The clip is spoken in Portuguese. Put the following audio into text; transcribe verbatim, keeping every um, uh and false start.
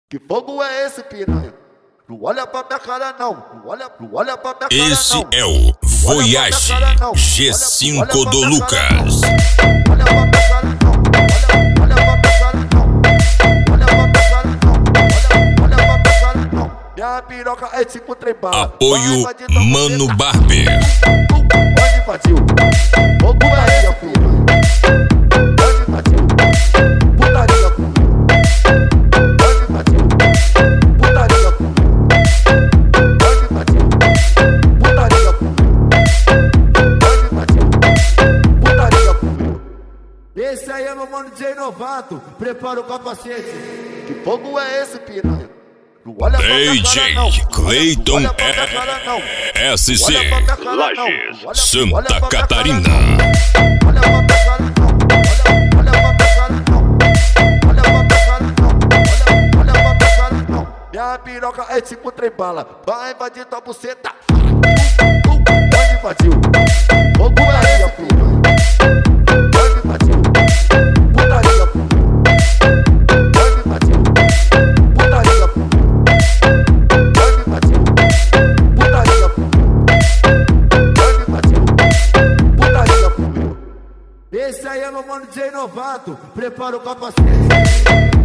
Que fogo é esse, piranha? Não olha pra minha cara não, não olha, não olha pra minha cara Esse não. é o Voyage G cinco do Lucas. Olha pra minha cara não, olha, olha pra minha cara não, olha pra minha cara não, olha, olha pra minha cara não. Minha piroca é tipo trem bala. Apoio Mano Barber. Onde invadiu? Fogo é esse, piranha? Onde invadiu? Putaria comigo. Onde invadiu? Putaria comigo. Onde invadiu? Putaria comigo. Onde invadiu? Putaria comigo. Esse aí é meu mano D J Novato. Prepara o capacete. Que fogo é esse, piranha? Não olha pra minha cara não. D J Clayton Olha pra minha cara não. S C Olha pra minha cara não. Lages, Olha- Santa olha pra minha cara Catarina. não. Olha pra minha cara não. Olha, olha pra minha cara não. Olha pra minha cara não. Olha, olha pra minha cara não. Minha piroca é tipo trem bala. Vai invadir tua buceta. Onde invadiu? Fogo é esse, piranha? Onde invadiu? Putaria comigo. Onde invadiu? Putaria comigo. Onde invadiu? Putaria comigo. Onde invadiu? Putaria comigo. Esse aí é meu mano D J Novato. Prepara o capacete.